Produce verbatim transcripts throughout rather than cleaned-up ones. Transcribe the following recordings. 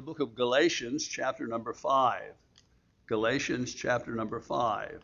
book of Galatians, chapter number five. Galatians, chapter number five.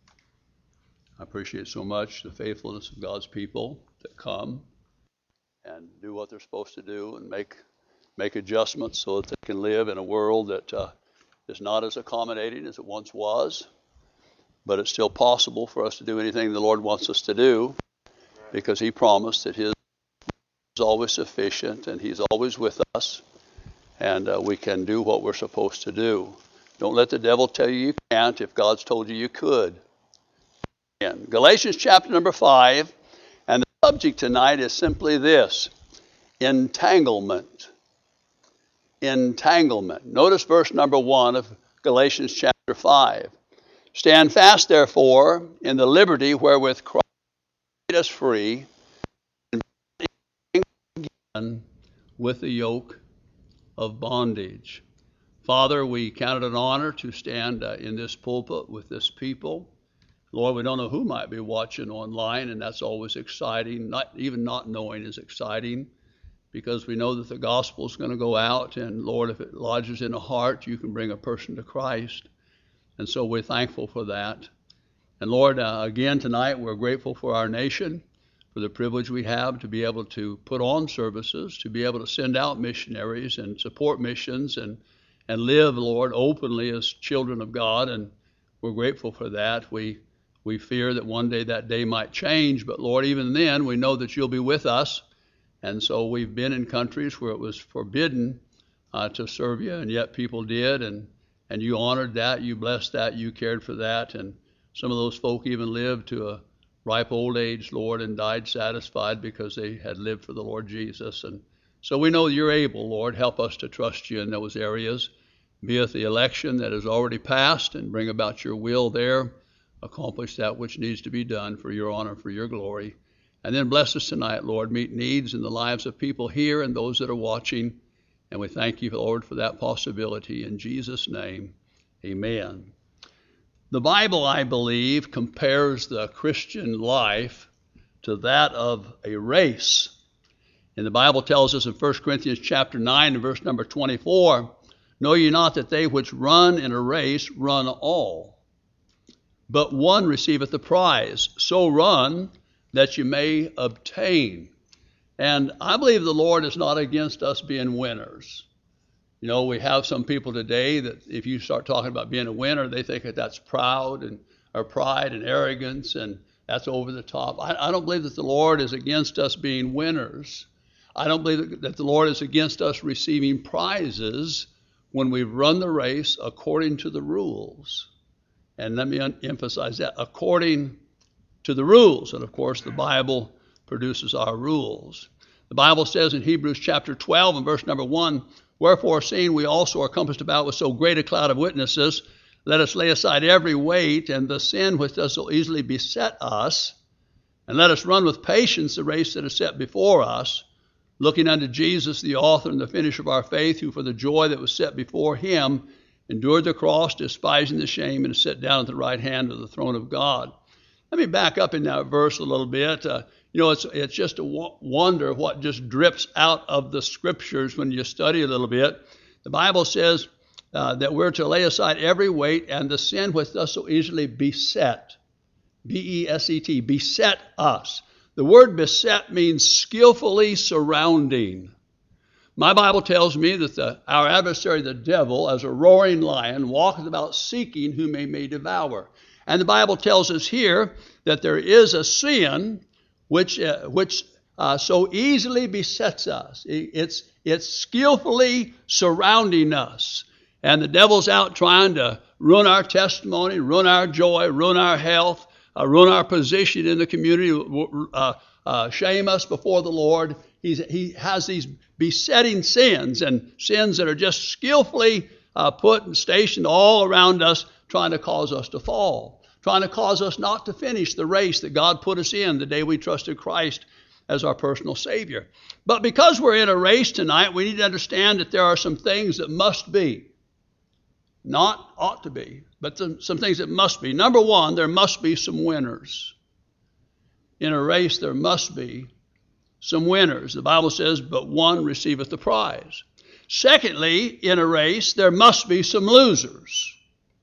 I appreciate so much the faithfulness of God's people that come and do what they're supposed to do and make make adjustments so that they can live in a world that uh, is not as accommodating as it once was, but it's still possible for us to do anything the Lord wants us to do, because He promised that His is always sufficient and He's always with us, and uh, we can do what we're supposed to do. Don't let the devil tell you you can't if God's told you you could. And Galatians chapter number five, and the subject tonight is simply this: entanglement. Entanglement. Notice verse number one of Galatians chapter five. Stand fast, therefore, in the liberty wherewith Christ made us free, and begin with the yoke of bondage. Father, we count it an honor to stand uh, in this pulpit with this people. Lord, we don't know who might be watching online, and that's always exciting. Not even not knowing is exciting, because we know that the gospel is going to go out, and Lord, if it lodges in a heart, you can bring a person to Christ. And so we're thankful for that. And Lord, uh, again tonight, we're grateful for our nation, for the privilege we have to be able to put on services, to be able to send out missionaries and support missions and, and live, Lord, openly as children of God. And we're grateful for that. We we fear that one day that day might change, but Lord, even then, we know that you'll be with us. And so we've been in countries where it was forbidden uh, to serve you, and yet people did, and, and you honored that, you blessed that, you cared for that, and some of those folk even lived to a ripe old age, Lord, and died satisfied because they had lived for the Lord Jesus. And so we know you're able, Lord. Help us to trust you in those areas, be it the election that has already passed, and bring about your will there, accomplish that which needs to be done for your honor, for your glory. And then bless us tonight, Lord. Meet needs in the lives of people here and those that are watching. And we thank you, Lord, for that possibility. In Jesus' name, amen. The Bible, I believe, compares the Christian life to that of a race. And the Bible tells us in First Corinthians chapter nine and verse number twenty-four, know ye not that they which run in a race run all, but one receiveth the prize. So run that you may obtain. And I believe the Lord is not against us being winners. You know, we have some people today that if you start talking about being a winner, they think that that's proud and or pride and arrogance, and that's over the top. I, I don't believe that the Lord is against us being winners. I don't believe that the Lord is against us receiving prizes when we've run the race according to the rules. And let me un- emphasize that, according to the rules. And of course, the Bible produces our rules. The Bible says in Hebrews chapter twelve and verse number one, wherefore, seeing we also are compassed about with so great a cloud of witnesses, let us lay aside every weight and the sin which does so easily beset us, and let us run with patience the race that is set before us, looking unto Jesus, the author and the finisher of our faith, who for the joy that was set before him endured the cross, despising the shame, and is set down at the right hand of the throne of God. Let me back up in that verse a little bit. Uh, you know, it's it's just a w- wonder what just drips out of the Scriptures when you study a little bit. The Bible says uh, that we're to lay aside every weight and the sin which does so easily beset. B E S E T, beset us. The word beset means skillfully surrounding. My Bible tells me that the, our adversary, the devil, as a roaring lion, walketh about seeking whom he may devour. And the Bible tells us here that there is a sin which uh, which uh, so easily besets us. It's it's skillfully surrounding us, and the devil's out trying to ruin our testimony, ruin our joy, ruin our health, uh, ruin our position in the community, uh, uh, shame us before the Lord. He's, he has these besetting sins, and sins that are just skillfully uh, put and stationed all around us, trying to cause us to fall, trying to cause us not to finish the race that God put us in the day we trusted Christ as our personal Savior. But because we're in a race tonight, we need to understand that there are some things that must be. Not ought to be, but some, some things that must be. Number one, there must be some winners. In a race, there must be some winners. The Bible says, but one receiveth the prize. Secondly, in a race, there must be some losers.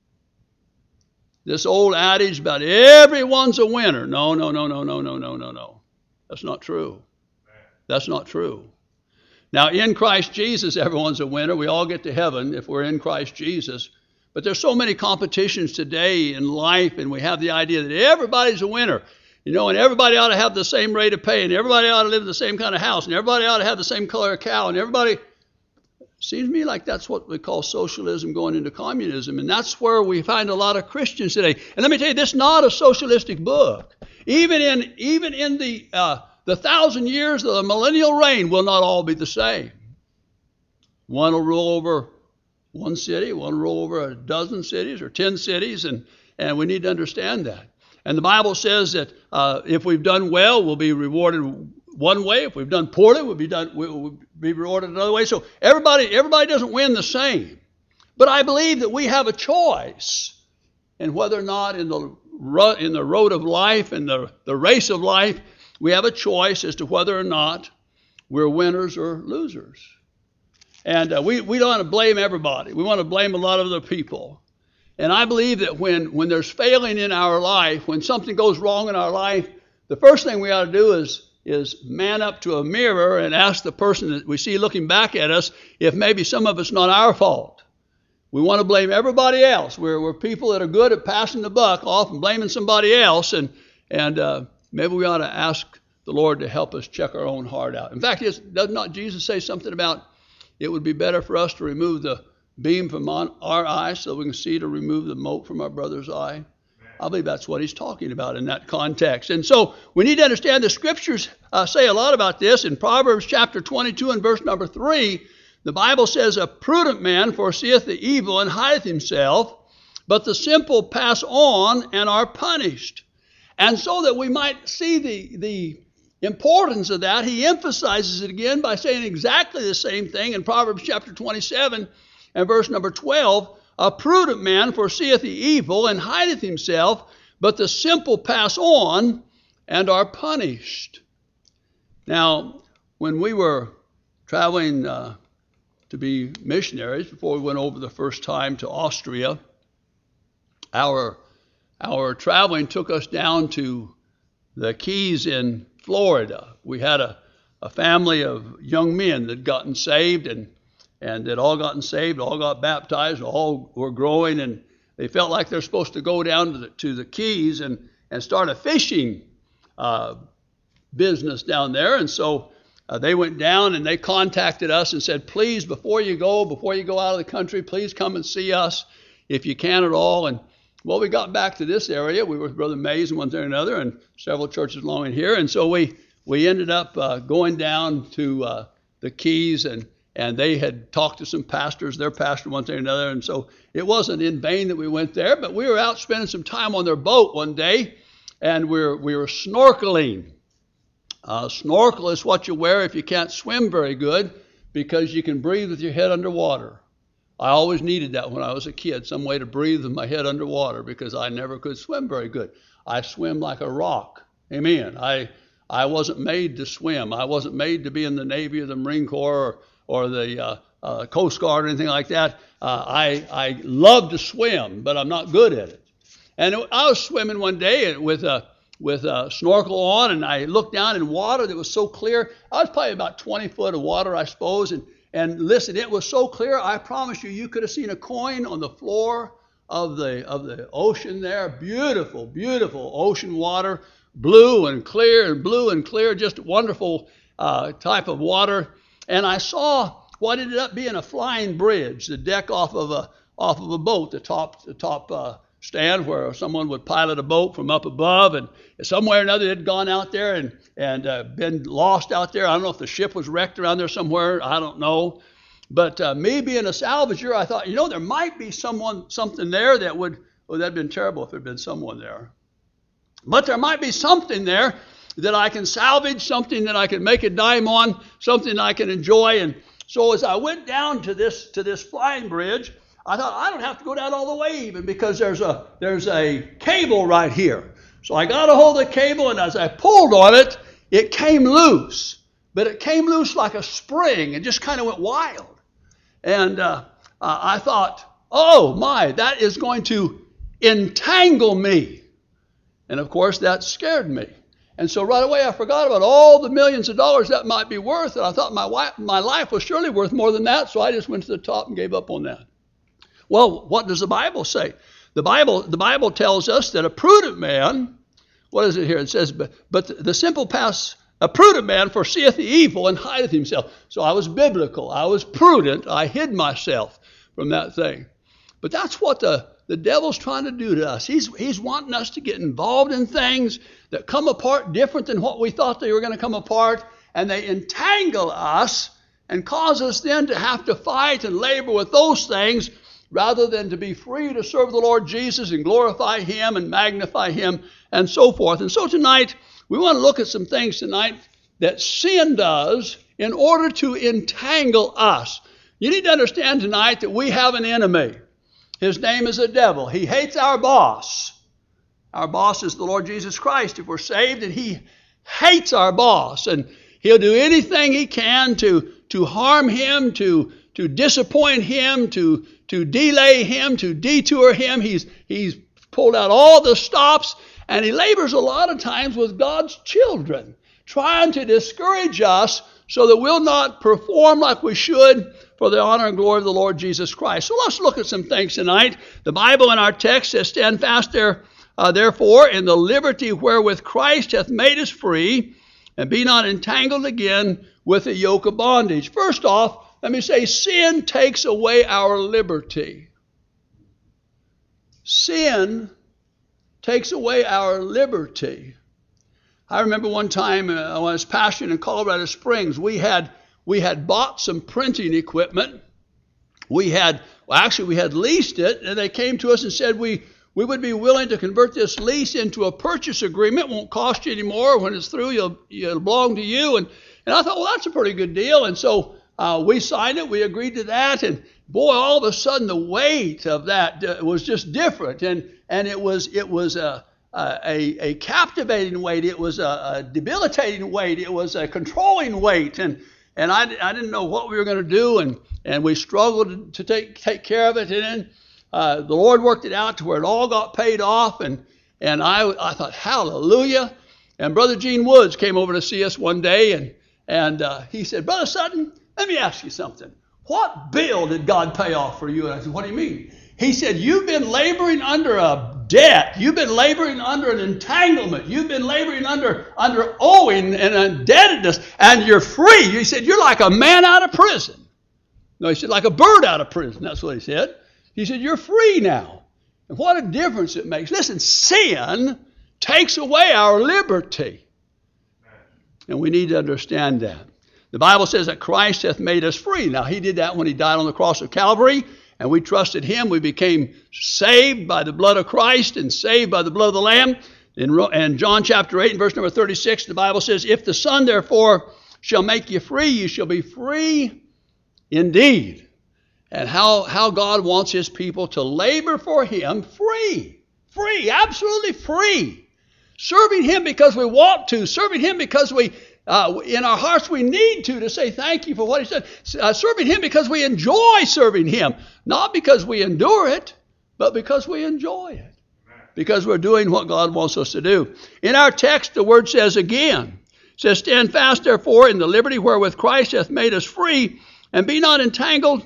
This old adage about everyone's a winner. No, no, no, no, no, no, no, no, no. That's not true. That's not true. Now, in Christ Jesus, everyone's a winner. We all get to heaven if we're in Christ Jesus. But there's so many competitions today in life, and we have the idea that everybody's a winner. You know, and everybody ought to have the same rate of pay, and everybody ought to live in the same kind of house, and everybody ought to have the same color of cow, and everybody... Seems to me like that's what we call socialism going into communism, and that's where we find a lot of Christians today. And let me tell you, this is not a socialistic book. Even in even in the uh, the thousand years of the millennial reign, will not all be the same. One will rule over one city, one will rule over a dozen cities or ten cities, and and we need to understand that. And the Bible says that uh, if we've done well, we'll be rewarded one way. If we've done poorly, we'll be done we'll be rewarded another way. So everybody everybody doesn't win the same. But I believe that we have a choice in whether or not in the in the road of life and the, the race of life, we have a choice as to whether or not we're winners or losers. And uh, we, we don't want to blame everybody. We want to blame a lot of other people. And I believe that when, when there's failing in our life, when something goes wrong in our life, the first thing we ought to do is is man up to a mirror and ask the person that we see looking back at us if maybe some of it's not our fault. We want to blame everybody else. We're, we're people that are good at passing the buck off and blaming somebody else, and and uh, maybe we ought to ask the Lord to help us check our own heart out. In fact, does not Jesus say something about it would be better for us to remove the beam from on our eye so we can see to remove the mote from our brother's eye? I believe that's what he's talking about in that context. And so we need to understand the scriptures uh, say a lot about this. In Proverbs chapter twenty-two and verse number three, the Bible says, a prudent man foreseeth the evil and hideth himself, but the simple pass on and are punished. And so that we might see the, the importance of that, he emphasizes it again by saying exactly the same thing in Proverbs chapter twenty-seven and verse number twelve. A prudent man foreseeth the evil and hideth himself, but the simple pass on and are punished. Now, when we were traveling uh, to be missionaries, before we went over the first time to Austria, our, our traveling took us down to the Keys in Florida. We had a, a family of young men that had gotten saved, and And they'd all gotten saved, all got baptized, all were growing, and they felt like they're supposed to go down to the, to the Keys and, and start a fishing uh, business down there. And so uh, they went down and they contacted us and said, please, before you go, before you go out of the country, please come and see us if you can at all. And well, we got back to this area. We were with Brother Mays and one thing or another, and several churches along in here. And so we, we ended up uh, going down to uh, the Keys, and And they had talked to some pastors, their pastor, one thing or another. And so it wasn't in vain that we went there, but we were out spending some time on their boat one day, and we were, we were snorkeling. Uh, snorkel is what you wear if you can't swim very good, because you can breathe with your head underwater. I always needed that when I was a kid, some way to breathe with my head underwater, because I never could swim very good. I swim like a rock. Amen. I, I wasn't made to swim. I wasn't made to be in the Navy or the Marine Corps or or the uh, uh, Coast Guard or anything like that. Uh, I, I love to swim, but I'm not good at it. And I was swimming one day with a, with a snorkel on, and I looked down in water that was so clear. I was probably about twenty foot of water, I suppose. And, and listen, it was so clear, I promise you, you could have seen a coin on the floor of the, of the ocean there. Beautiful, beautiful ocean water, blue and clear and blue and clear, just wonderful uh, type of water. And I saw what ended up being a flying bridge, the deck off of a off of a boat, the top the top uh, stand where someone would pilot a boat from up above, and somewhere or another it had gone out there and and uh, been lost out there. I don't know if the ship was wrecked around there somewhere. I don't know. But uh, me being a salvager, I thought, you know, there might be someone something there that would. Oh, that'd been terrible if there'd been someone there. But there might be something there that I can salvage, something that I can make a dime on, something I can enjoy. And so as I went down to this to this flying bridge, I thought, I don't have to go down all the way even, because there's a there's a cable right here. So I got a hold of the cable, and as I pulled on it, it came loose. But it came loose like a spring and just kind of went wild. And uh, uh, I thought, oh my, that is going to entangle me. And of course, that scared me. And so right away, I forgot about all the millions of dollars that might be worth. And I thought my, wife, my life was surely worth more than that. So I just went to the top and gave up on that. Well, what does the Bible say? The Bible, the Bible tells us that a prudent man, what is it here? It says, but, but the simple pass, a prudent man foreseeth the evil and hideth himself. So I was biblical. I was prudent. I hid myself from that thing. But that's what the, the devil's trying to do to us. He's, he's wanting us to get involved in things that come apart different than what we thought they were going to come apart. And they entangle us and cause us then to have to fight and labor with those things rather than to be free to serve the Lord Jesus and glorify him and magnify him and so forth. And so tonight, we want to look at some things tonight that sin does in order to entangle us. You need to understand tonight that we have an enemy. His name is the devil. He hates our boss. Our boss is the Lord Jesus Christ if we're saved, and he hates our boss. And he'll do anything he can to, to harm him, to, to disappoint him, to, to delay him, to detour him. He's, he's pulled out all the stops, and he labors a lot of times with God's children, trying to discourage us so that we'll not perform like we should for the honor and glory of the Lord Jesus Christ. So let's look at some things tonight. The Bible in our text says, stand fast there, uh, therefore, in the liberty wherewith Christ hath made us free, and be not entangled again with the yoke of bondage. First off, let me say, sin takes away our liberty. Sin takes away our liberty. I remember one time uh, when I was pastoring in Colorado Springs, we had we had bought some printing equipment. We had, well, actually, we had leased it, and they came to us and said we we would be willing to convert this lease into a purchase agreement. It won't cost you anymore. When it's through, you'll, it'll belong to you. And and I thought, well, that's a pretty good deal. And so uh, we signed it. We agreed to that. And boy, all of a sudden, the weight of that uh, was just different. And and it was it was a a, a captivating weight. It was a, a debilitating weight. It was a controlling weight. And and I, I didn't know what we were going to do. And and we struggled to take take care of it. And then uh, the Lord worked it out to where it all got paid off. And and I I thought, hallelujah. And Brother Gene Woods came over to see us one day, and and uh, he said, Brother Sutton, let me ask you something. What bill did God pay off for you? And I said, what do you mean? He said, you've been laboring under a debt. You've been laboring under an entanglement. You've been laboring under, under owing and indebtedness, and you're free. He said, you're like a man out of prison. No, he said, like a bird out of prison. That's what he said. He said, you're free now. And what a difference it makes. Listen, sin takes away our liberty. And we need to understand that. The Bible says that Christ hath made us free. Now, he did that when he died on the cross of Calvary, and we trusted him. We became saved by the blood of Christ and saved by the blood of the Lamb. In, in John chapter eight and verse number thirty-six, the Bible says, if the Son therefore shall make you free, you shall be free indeed. And how, how God wants his people to labor for him free. Free, absolutely free. Serving him because we want to. Serving him because we, uh, in our hearts, we need to, to say thank you for what he said. Uh, serving him because we enjoy serving him. Not because we endure it, but because we enjoy it. Because we're doing what God wants us to do. In our text, the word says again. It says, stand fast, therefore, in the liberty wherewith Christ hath made us free, and be not entangled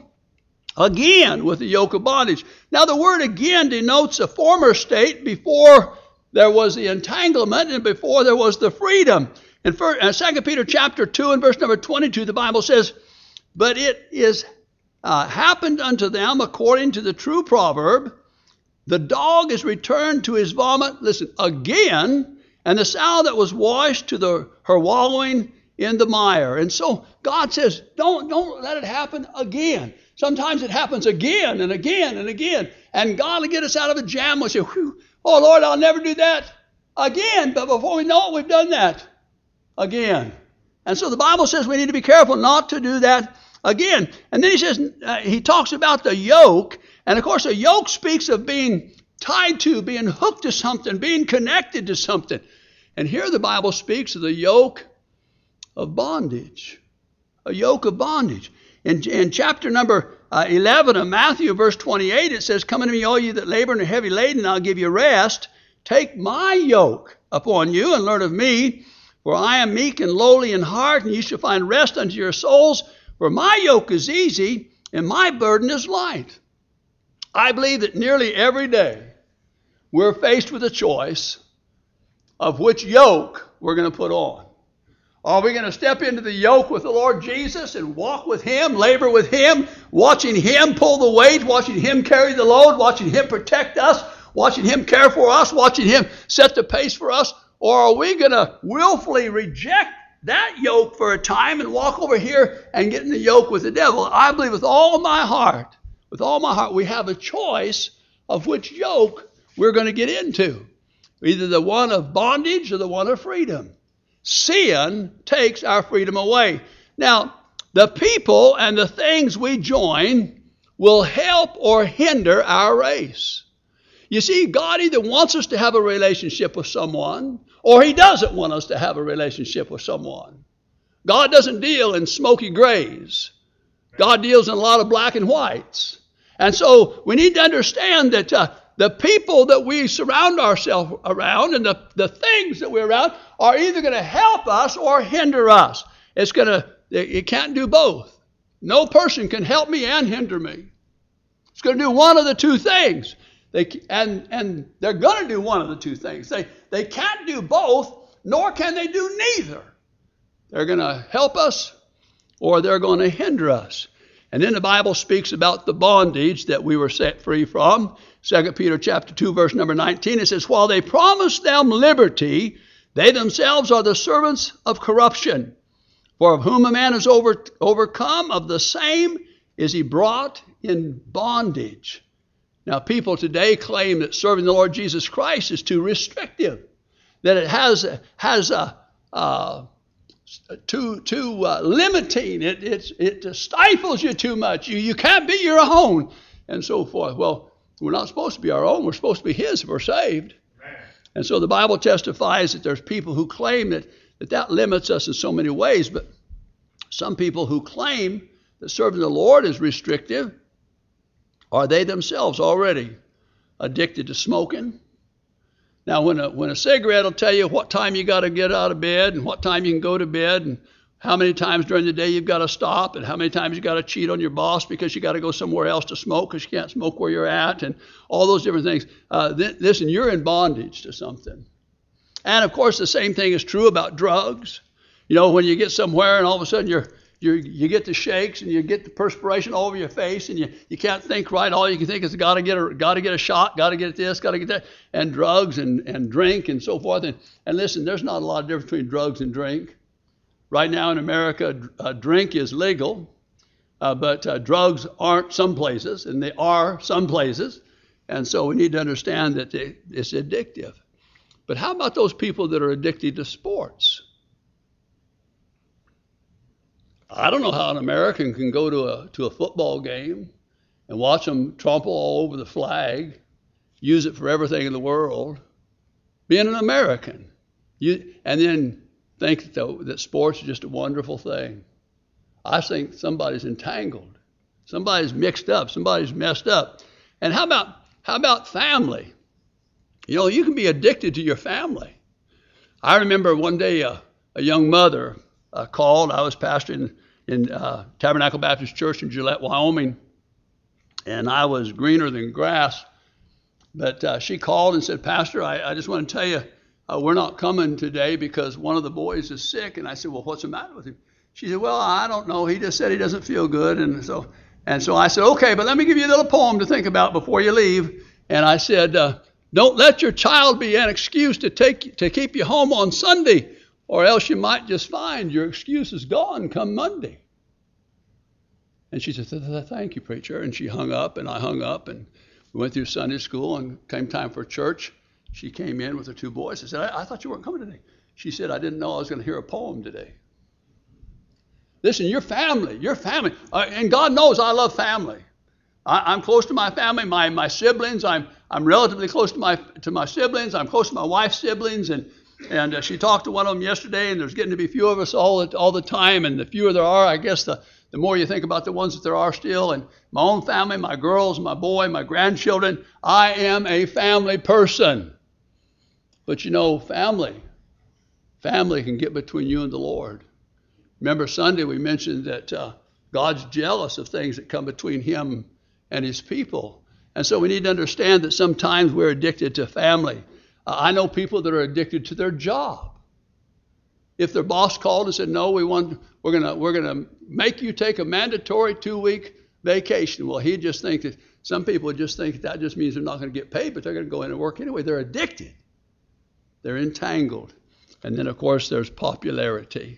again with the yoke of bondage. Now, the word again denotes a former state before there was the entanglement and before there was the freedom. In Second Peter chapter two and verse number twenty-two, the Bible says, but it is uh, happened unto them according to the true proverb, the dog is returned to his vomit, listen, again, and the sow that was washed to the her wallowing in the mire. And so God says, don't, don't let it happen again. Sometimes it happens again and again and again. And God will get us out of a jam. We'll say, whew, oh, Lord, I'll never do that again. But before we know it, we've done that again. And so the Bible says we need to be careful not to do that again. And then he says, uh, he talks about the yoke. And of course, a yoke speaks of being tied to, being hooked to something, being connected to something. And here the Bible speaks of the yoke of bondage. A yoke of bondage. In, in chapter number uh, eleven of Matthew, verse twenty-eight, it says, "Come unto me, all you that labor and are heavy laden, and I'll give you rest. Take my yoke upon you and learn of me, for I am meek and lowly in heart, and you shall find rest unto your souls. For my yoke is easy and my burden is light." I believe that nearly every day we're faced with a choice of which yoke we're going to put on. Are we going to step into the yoke with the Lord Jesus and walk with Him, labor with Him, watching Him pull the weight, watching Him carry the load, watching Him protect us, watching Him care for us, watching Him set the pace for us? Or are we going to willfully reject that yoke for a time and walk over here and get in the yoke with the devil? I believe with all my heart, with all my heart, we have a choice of which yoke we're going to get into. Either the one of bondage or the one of freedom. Sin takes our freedom away. Now, the people and the things we join will help or hinder our race. You see, God either wants us to have a relationship with someone, or He doesn't want us to have a relationship with someone. God doesn't deal in smoky grays. God deals in a lot of black and whites. And so we need to understand that uh, the people that we surround ourselves around and the, the things that we're around are either going to help us or hinder us. It's going to, it can't do both. No person can help me and hinder me. It's going to do one of the two things. They, and, and they're going to do one of the two things. They, they can't do both, nor can they do neither. They're going to help us or they're going to hinder us. And then the Bible speaks about the bondage that we were set free from. Second Peter chapter two, verse number nineteen, it says, "While they promise them liberty, they themselves are the servants of corruption. For of whom a man is over, overcome, of the same is he brought in bondage." Now, people today claim that serving the Lord Jesus Christ is too restrictive, that it has, has a, uh, too, too uh, limiting. It, it, it stifles you too much. You, you can't be your own, and so forth. Well, we're not supposed to be our own. We're supposed to be His if we're saved. Amen. And so the Bible testifies that there's people who claim that, that that limits us in so many ways, but some people who claim that serving the Lord is restrictive, are they themselves already addicted to smoking? Now, when a, when a cigarette will tell you what time you got to get out of bed and what time you can go to bed and how many times during the day you've got to stop and how many times you got to cheat on your boss because you got to go somewhere else to smoke because you can't smoke where you're at and all those different things. Uh, th- listen, you're in bondage to something. And, of course, the same thing is true about drugs. You know, when you get somewhere and all of a sudden you're You're, you get the shakes and you get the perspiration all over your face and you, you can't think right. All you can think is got to get a got to get a shot, got to get this, got to get that, and drugs and, and drink and so forth. And, and listen, there's not a lot of difference between drugs and drink. Right now in America, uh, drink is legal, uh, but uh, drugs aren't some places, and they are some places. And so we need to understand that they, it's addictive. But how about those people that are addicted to sports? I don't know how an American can go to a to a football game and watch them trample all over the flag, use it for everything in the world, being an American, you, and then think that, that sports is just a wonderful thing. I think somebody's entangled, somebody's mixed up, somebody's messed up. And how about how about family? You know, you can be addicted to your family. I remember one day a, a young mother uh, called. I was pastoring in uh, Tabernacle Baptist Church in Gillette, Wyoming, and I was greener than grass. But uh, she called and said, "Pastor, I, I just want to tell you, uh, we're not coming today because one of the boys is sick." And I said, "Well, what's the matter with him?" She said, "Well, I don't know. He just said he doesn't feel good." And so, and so I said, "Okay, but let me give you a little poem to think about before you leave." And I said, uh, "Don't let your child be an excuse to take to keep you home on Sunday, or else you might just find your excuse is gone come Monday." And she said, "Thank you, preacher." And she hung up, and I hung up, and we went through Sunday school, and came time for church. She came in with her two boys. I said, I, I thought you weren't coming today. She said, "I didn't know I was going to hear a poem today." Listen, your family, your family, uh, and God knows I love family. I, I'm close to my family, my my siblings. I'm I'm relatively close to my to my siblings. I'm close to my wife's siblings, and and uh, she talked to one of them yesterday, and there's getting to be few of us all all the time, and the fewer there are, I guess the the more you think about the ones that there are still, and my own family, my girls, my boy, my grandchildren. I am a family person. But you know, family, family can get between you and the Lord. Remember Sunday we mentioned that uh, God's jealous of things that come between him and his people. And so we need to understand that sometimes we're addicted to family. Uh, I know people that are addicted to their job. If their boss called and said, no, we want, we're gonna we're gonna make you take a mandatory two-week vacation. Well, he'd just think that some people would just think that, that just means they're not going to get paid, but they're going to go in and work anyway. They're addicted. They're entangled. And then, of course, there's popularity.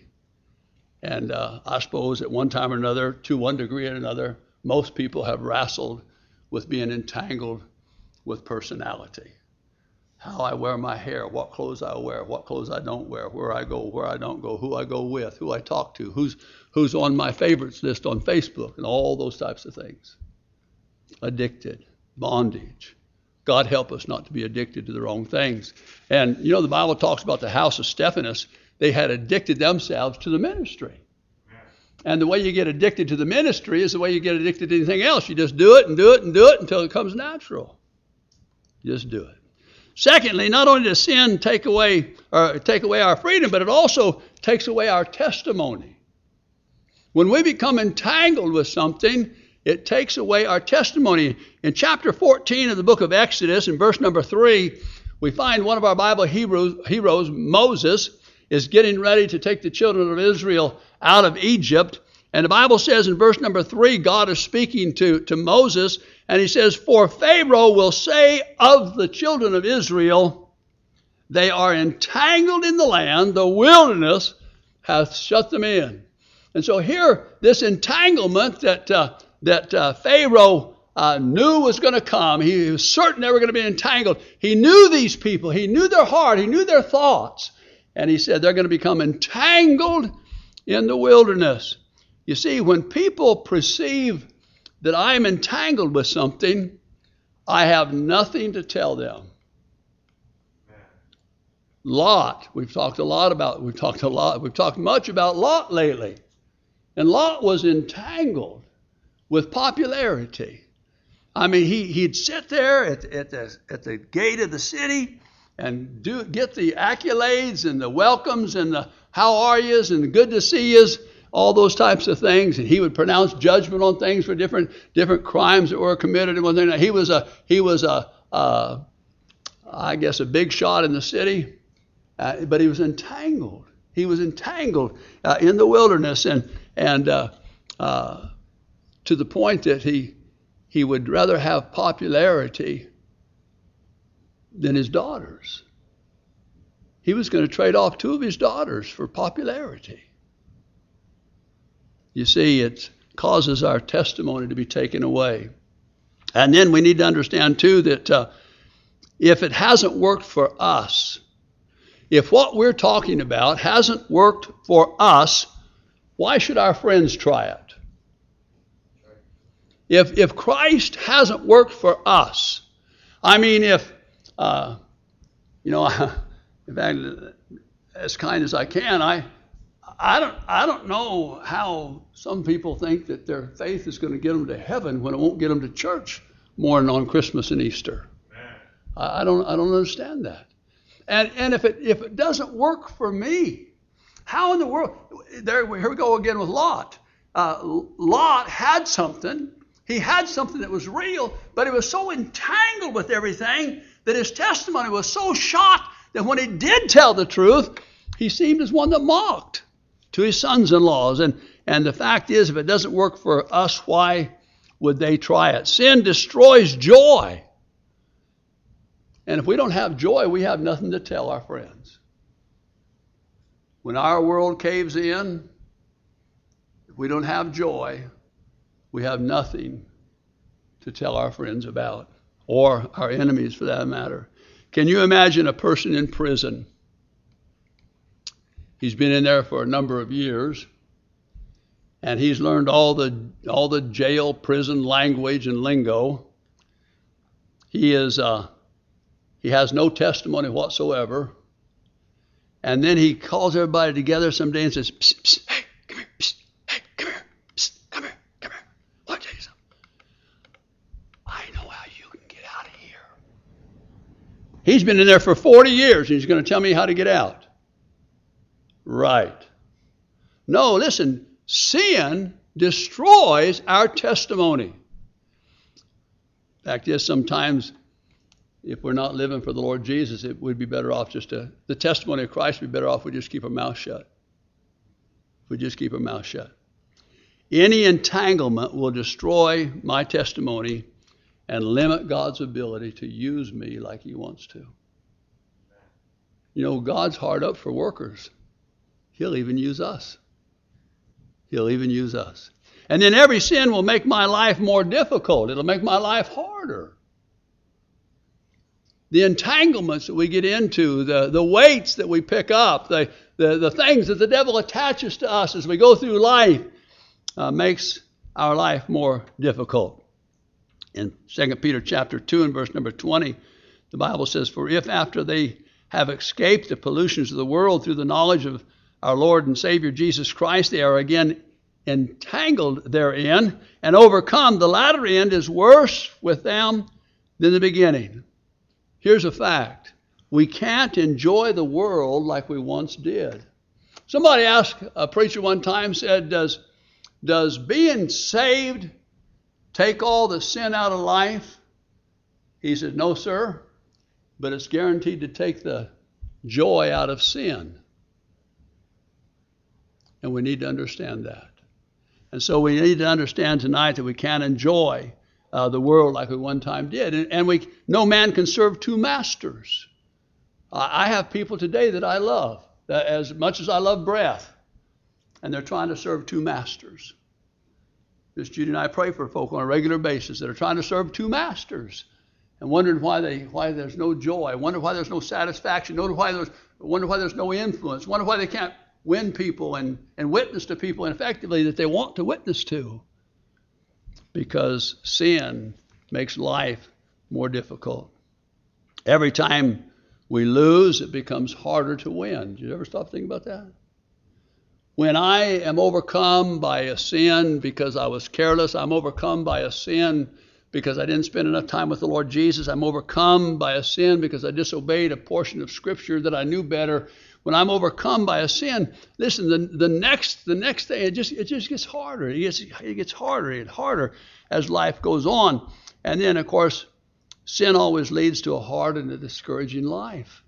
And uh, I suppose at one time or another, to one degree or another, most people have wrestled with being entangled with personality. How I wear my hair, what clothes I wear, what clothes I don't wear, where I go, where I don't go, who I go with, who I talk to, who's who's on my favorites list on Facebook, and all those types of things. Addicted, bondage. God help us not to be addicted to the wrong things. And you know, the Bible talks about the house of Stephanus. They had addicted themselves to the ministry. And the way you get addicted to the ministry is the way you get addicted to anything else. You just do it and do it and do it until it comes natural. Just do it. Secondly, not only does sin take away or take away our freedom, but it also takes away our testimony. When we become entangled with something, it takes away our testimony. In chapter fourteen of the book of Exodus, in verse number three, we find one of our Bible heroes, heroes, Moses, is getting ready to take the children of Israel out of Egypt. And the Bible says in verse number three, God is speaking to, to Moses, and he says, for Pharaoh will say of the children of Israel, they are entangled in the land, the wilderness hath shut them in. And so here, this entanglement that, uh, that uh, Pharaoh uh, knew was going to come, he was certain they were going to be entangled. He knew these people, he knew their heart, he knew their thoughts. And he said they're going to become entangled in the wilderness. You see, when people perceive that I'm entangled with something, I have nothing to tell them. Lot, we've talked a lot about, we've talked a lot, we've talked much about Lot lately. And Lot was entangled with popularity. I mean, he, he'd sit there at, at, the, at the gate of the city and do get the accolades and the welcomes and the how are yous and the good to see yous, all those types of things. And he would pronounce judgment on things for different different crimes that were committed. And one thing, he was a he was a uh, I guess a big shot in the city, uh, but he was entangled. He was entangled uh, in the wilderness, and and uh, uh, to the point that he he would rather have popularity than his daughters. He was going to trade off two of his daughters for popularity. You see, it causes our testimony to be taken away. And then we need to understand, too, that uh, if it hasn't worked for us, if what we're talking about hasn't worked for us, why should our friends try it? If, if Christ hasn't worked for us, I mean, if Uh, you know, in fact, as kind as I can, I, I don't, I don't know how some people think that their faith is going to get them to heaven when it won't get them to church more than on Christmas and Easter. I, I don't, I don't understand that. And and if it if it doesn't work for me, how in the world? There, here we go again with Lot. Uh, Lot had something. He had something that was real, but he was so entangled with everything that his testimony was so shot that when he did tell the truth, he seemed as one that mocked to his sons-in-laws. And, and the fact is, if it doesn't work for us, why would they try it? Sin destroys joy. And if we don't have joy, we have nothing to tell our friends. When our world caves in, if we don't have joy, we have nothing to tell our friends about, or our enemies for that matter. Can you imagine a person in prison? He's been in there for a number of years, and he's learned all the all the jail, prison language and lingo. He is uh, he has no testimony whatsoever, and then he calls everybody together someday and says, psst, psst, hey, come here, psst, hey, come here, psst, He's been in there for forty years, and he's going to tell me how to get out. Right. No, listen, sin destroys our testimony. Fact is, sometimes if we're not living for the Lord Jesus, it would be better off just to, the testimony of Christ would be better off if we just keep our mouth shut. If we just keep our mouth shut. Any entanglement will destroy my testimony and limit God's ability to use me like he wants to. You know, God's hard up for workers. He'll even use us. He'll even use us. And then every sin will make my life more difficult. It'll make my life harder. The entanglements that we get into, the, the weights that we pick up, the, the, the things that the devil attaches to us as we go through life uh, makes our life more difficult. In Second Peter chapter two and verse number twenty, the Bible says, "For if after they have escaped the pollutions of the world through the knowledge of our Lord and Savior Jesus Christ, they are again entangled therein and overcome, the latter end is worse with them than the beginning." Here's a fact. We can't enjoy the world like we once did. Somebody asked a preacher one time, said, does, does being saved take all the sin out of life? He said, no, sir, but it's guaranteed to take the joy out of sin. And we need to understand that. And so we need to understand tonight that we can't enjoy uh, the world like we one time did. And, and we, no man can serve two masters. I, I have people today that I love, that as much as I love breath, and they're trying to serve two masters. Miss Judy and I pray for folk on a regular basis that are trying to serve two masters and wondering why they why there's no joy, wonder why there's no satisfaction, wonder why there's wonder why there's no influence, wonder why they can't win people and, and witness to people effectively that they want to witness to. Because sin makes life more difficult. Every time we lose, it becomes harder to win. Did you ever stop thinking about that? When I am overcome by a sin because I was careless, I'm overcome by a sin because I didn't spend enough time with the Lord Jesus, I'm overcome by a sin because I disobeyed a portion of Scripture that I knew better. When I'm overcome by a sin, listen, the, the next the next thing, it just it just gets harder. It gets, it gets harder and harder as life goes on. And then, of course, sin always leads to a hard and a discouraging life.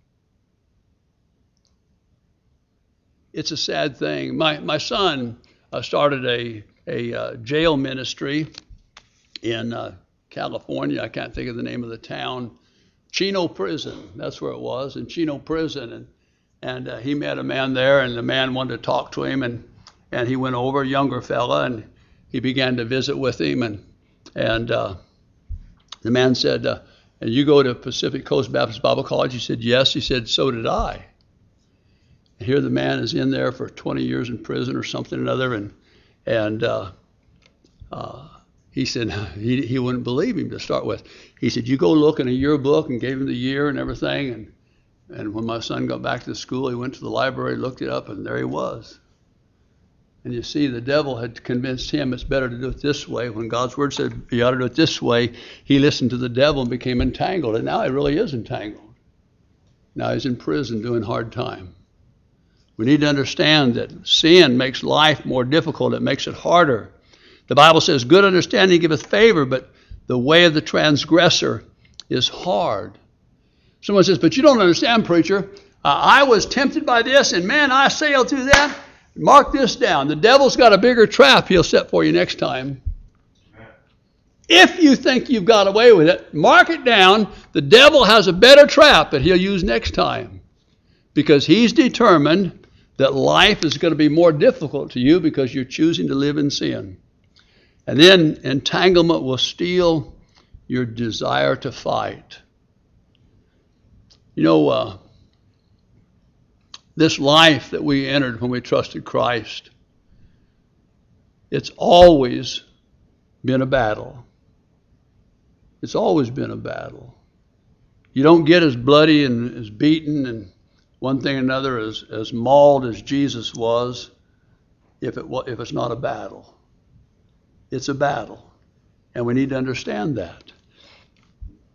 It's a sad thing. My my son uh, started a, a uh, jail ministry in uh, California. I can't think of the name of the town. Chino Prison, that's where it was, in Chino Prison. And And uh, he met a man there, and the man wanted to talk to him, and, and he went over, a younger fella, and he began to visit with him. And and uh, the man said, uh, "And you go to Pacific Coast Baptist Bible College?" He said, "Yes." He said, "So did I." And here the man is in there for twenty years in prison or something or another, and and uh, uh, he said he he wouldn't believe him to start with. He said, "You go look in a yearbook," and gave him the year and everything, and. And when my son got back to school, he went to the library, looked it up, and there he was. And you see, the devil had convinced him it's better to do it this way. When God's word said you ought to do it this way, he listened to the devil and became entangled. And now he really is entangled. Now he's in prison doing hard time. We need to understand that sin makes life more difficult. It makes it harder. The Bible says, good understanding giveth favor, but the way of the transgressor is hard. Someone says, but you don't understand, preacher. Uh, I was tempted by this, and man, I sailed through that. Mark this down. The devil's got a bigger trap he'll set for you next time. If you think you've got away with it, mark it down. The devil has a better trap that he'll use next time. Because he's determined that life is going to be more difficult to you because you're choosing to live in sin. And then entanglement will steal your desire to fight. You know, uh, this life that we entered when we trusted Christ, it's always been a battle. It's always been a battle. You don't get as bloody and as beaten and one thing or another as, as mauled as Jesus was if it if it's not a battle. It's a battle, and we need to understand that.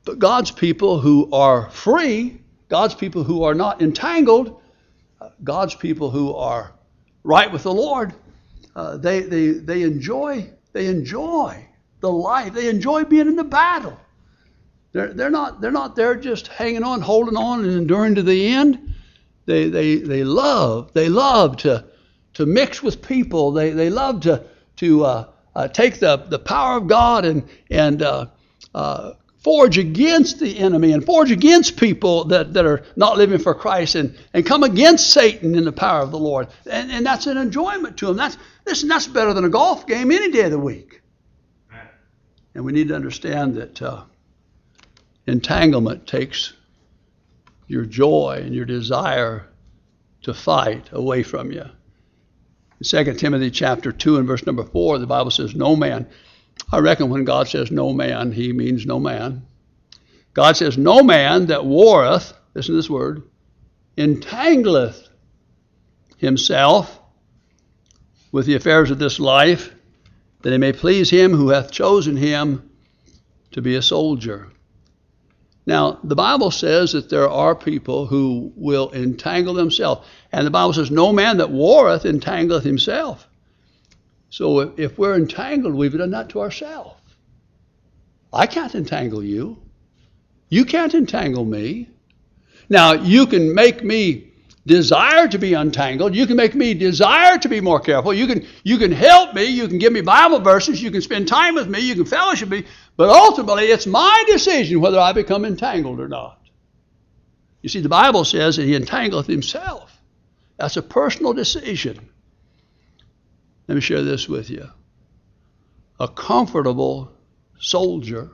But God's people who are free, God's people who are not entangled, God's people who are right with the Lord, uh, they, they, they enjoy, they enjoy the life. They enjoy being in the battle. They're, they're not, they're not there just hanging on, holding on, and enduring to the end. They, they, they love, they love to, to mix with people. They, they love to, to uh, uh, take the, the power of God and, and uh, uh, forge against the enemy and forge against people that, that are not living for Christ and, and come against Satan in the power of the Lord. And, and that's an enjoyment to them. That's, listen, that's better than a golf game any day of the week. And we need to understand that uh, entanglement takes your joy and your desire to fight away from you. In Second Timothy chapter two and verse number four, the Bible says, no man. I reckon when God says no man, he means no man. God says, no man that warreth, listen to this word, entangleth himself with the affairs of this life, that he may please him who hath chosen him to be a soldier. Now, the Bible says that there are people who will entangle themselves. And the Bible says, no man that warreth entangleth himself. So if, if we're entangled, we've done that to ourselves. I can't entangle you. You can't entangle me. Now, you can make me desire to be untangled. You can make me desire to be more careful. You can, you can help me. You can give me Bible verses. You can spend time with me. You can fellowship me. But ultimately, it's my decision whether I become entangled or not. You see, the Bible says that he entangleth himself. That's a personal decision. Let me share this with you. A comfortable soldier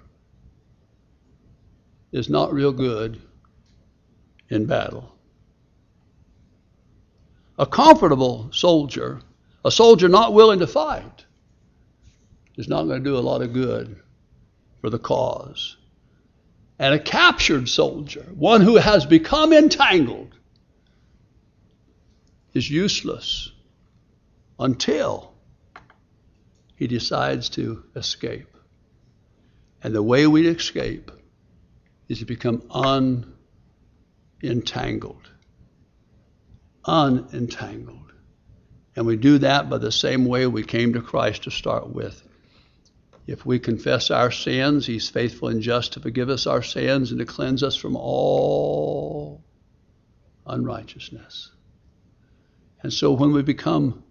is not real good in battle. A comfortable soldier, a soldier not willing to fight, is not going to do a lot of good for the cause. And a captured soldier, one who has become entangled, is useless until he decides to escape. And the way we escape is to become unentangled. Unentangled. And we do that by the same way we came to Christ to start with. If we confess our sins, he's faithful and just to forgive us our sins and to cleanse us from all unrighteousness. And so when we become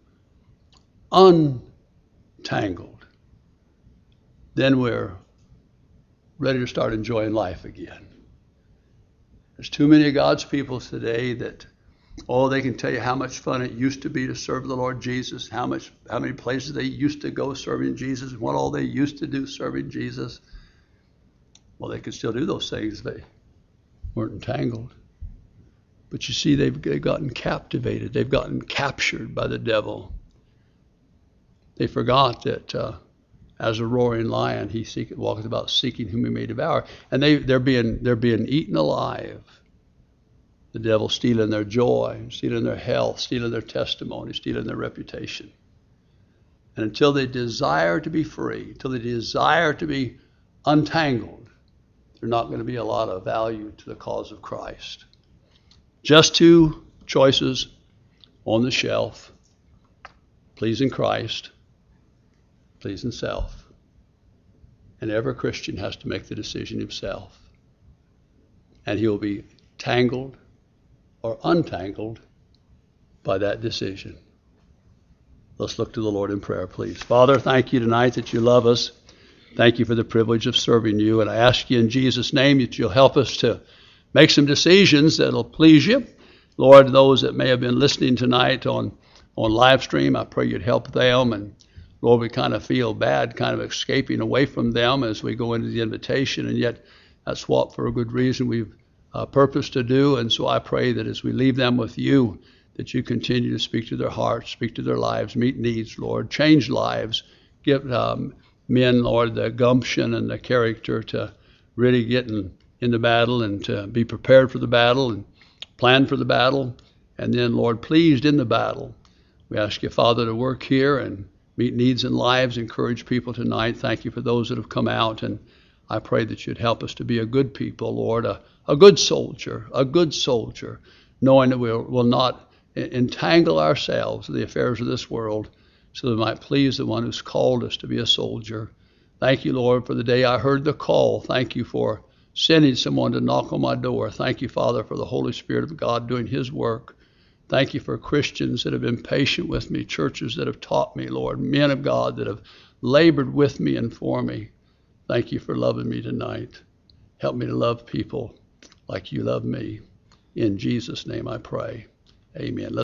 untangled, then we're ready to start enjoying life again. There's too many of God's people today that, oh, they can tell you how much fun it used to be to serve the Lord Jesus, how much, how many places they used to go serving Jesus, and what all they used to do serving Jesus. Well, they could still do those things if they weren't entangled. But you see, they've, they've gotten captivated. They've gotten captured by the devil. They forgot that uh, as a roaring lion, he seek, walketh about seeking whom he may devour. And they, they're being, they're being eaten alive. The devil stealing their joy, stealing their health, stealing their testimony, stealing their reputation. And until they desire to be free, until they desire to be untangled, there's not going to be a lot of value to the cause of Christ. Just two choices on the shelf: pleasing Christ, pleasing self. And every Christian has to make the decision himself. And he will be tangled or untangled by that decision. Let's look to the Lord in prayer, please. Father, thank you tonight that you love us. Thank you for the privilege of serving you. And I ask you in Jesus' name that you'll help us to make some decisions that'll please you. Lord, those that may have been listening tonight on, on live stream, I pray you'd help them. And Lord, we kind of feel bad kind of escaping away from them as we go into the invitation. And yet that's what, for a good reason, we've uh, purposed to do. And so I pray that as we leave them with you, that you continue to speak to their hearts, speak to their lives, meet needs, Lord, change lives, give um, men, Lord, the gumption and the character to really get in, in the battle and to be prepared for the battle and plan for the battle. And then, Lord, pleased in the battle. We ask you, Father, to work here and meet needs in lives, encourage people tonight. Thank you for those that have come out. And I pray that you'd help us to be a good people, Lord, a, a good soldier, a good soldier, knowing that we will, will not entangle ourselves in the affairs of this world, so that we might please the one who's called us to be a soldier. Thank you, Lord, for the day I heard the call. Thank you for sending someone to knock on my door. Thank you, Father, for the Holy Spirit of God doing his work. Thank you for Christians that have been patient with me, churches that have taught me, Lord, men of God that have labored with me and for me. Thank you for loving me tonight. Help me to love people like you love me. In Jesus' name I pray. Amen.